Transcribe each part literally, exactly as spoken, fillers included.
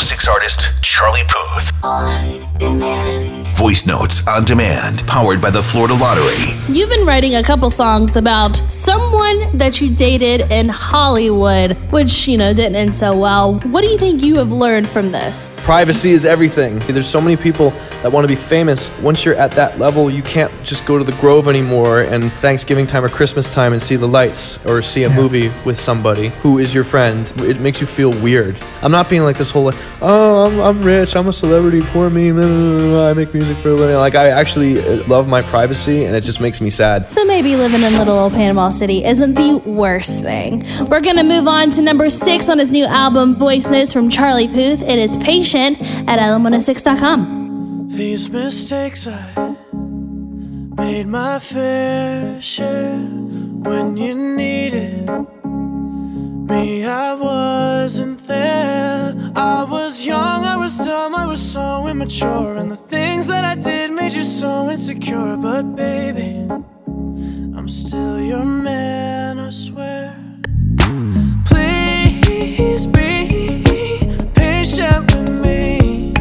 six artist Charlie Puth. On demand. Voice Notes on Demand, powered by the Florida Lottery. You've been writing a couple songs about someone that you dated in Hollywood, which, you know, didn't end so well. What do you think you have learned from this? Privacy is everything. There's so many people that want to be famous. Once you're at that level, you can't just go to the Grove anymore and Thanksgiving time or Christmas time and see the lights or see a yeah. movie with somebody who is your friend. It makes you feel weird. I'm not being like this whole, like, oh, I'm, I'm rich, I'm a celebrity, poor me, I make music for a living. Like, I actually love my privacy, and it just makes me sad. So maybe living in little old Panama City isn't the worst thing. We're gonna move on to number six on his new album, Voice Notes from Charlie Puth. It is Patient at L M one oh six dot com. These mistakes I made my fair share. When you needed me, I wasn't there. I was young, I was dumb, I was so immature, and the things that I did made you so insecure. But baby, I'm still your man, I swear. Please be patient with me.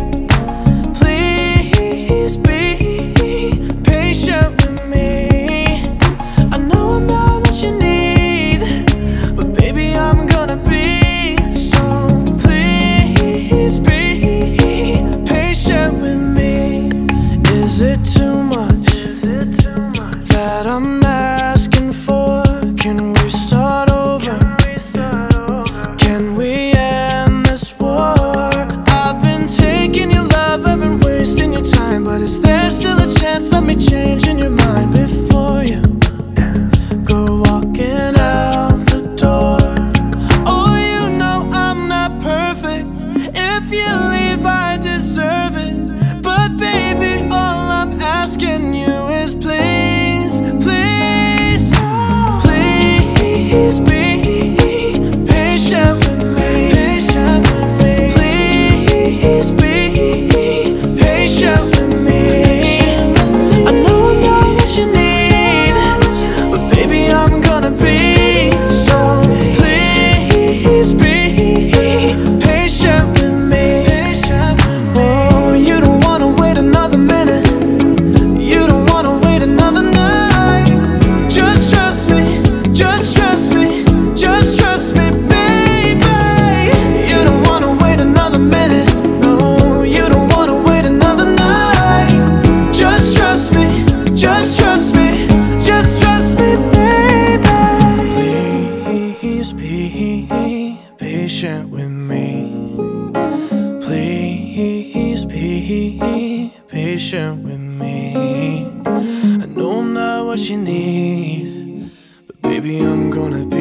Please be patient with me. I know I'm not what you need, but baby, I'm gonna be. So please be patient with me. Is it too much that I'm asking for? Can we start over? Can we end this war? I've been taking your love, I've been wasting your time, but is there still a chance of me changing your mind before you go walking out the door? Oh, you know I'm not perfect. If you leave, I deserve it. But baby, all I'm asking you is please, please, please be patient with me. Patient with me. Please be patient with me. I know I'm not what you need, but baby, I'm gonna be. So please be patient with me. Oh, you don't wanna wait another minute. You don't wanna wait another night. Just trust me, just trust me, just trust me, baby. You don't wanna wait another minute. No, you don't wanna wait another night. Just trust me, just trust me, just trust me, baby. Please be patient with me. Please be patient with me. I know I'm not what you need, but baby, I'm gonna be.